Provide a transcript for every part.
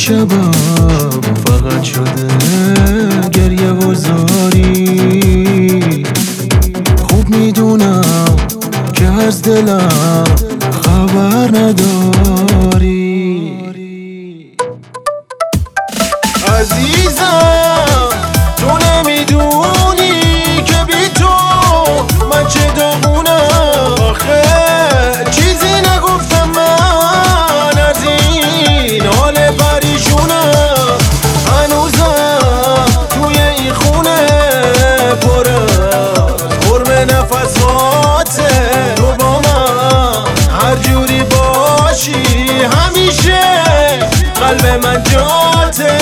شبم فقط شده گریه و زاری. خوب میدونم که از دلم خبر نداری. عزیزم تو نمیدونی که بی تو من چه داغونم. آخه چیزی نگفتم من از این حال پریشونم. هنوزم توی این خونه پرم قرم نفساته. تو با من هر جوری باشی همیشه قلب من جاته.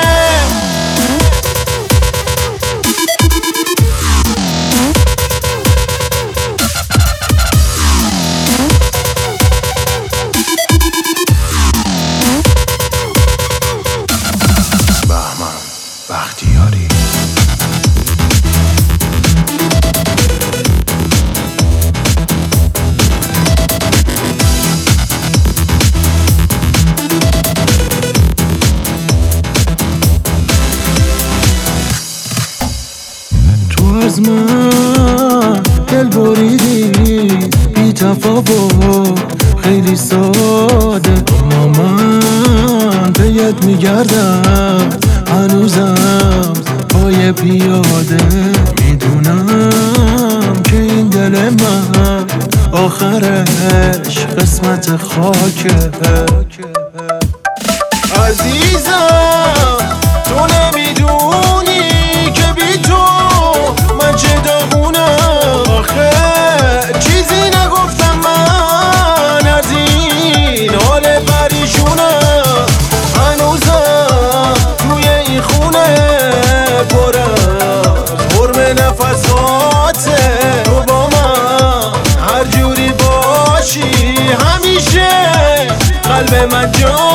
بختیاری تو از من دل بریدی بی تفاوت خیلی ساده. با من پیت میگردم هنوزم پای پیاده. میدونم که این دل من آخرش قسمت خاکه. عزیزم تو نمیدونی که بی تو من چه داغونم. آخه چیزی نگفتم من از این حال پریشونم. هنوزم توی این خونه پرم قرم نفساته. تو با من هر جوری باشی همیشه قلب من جا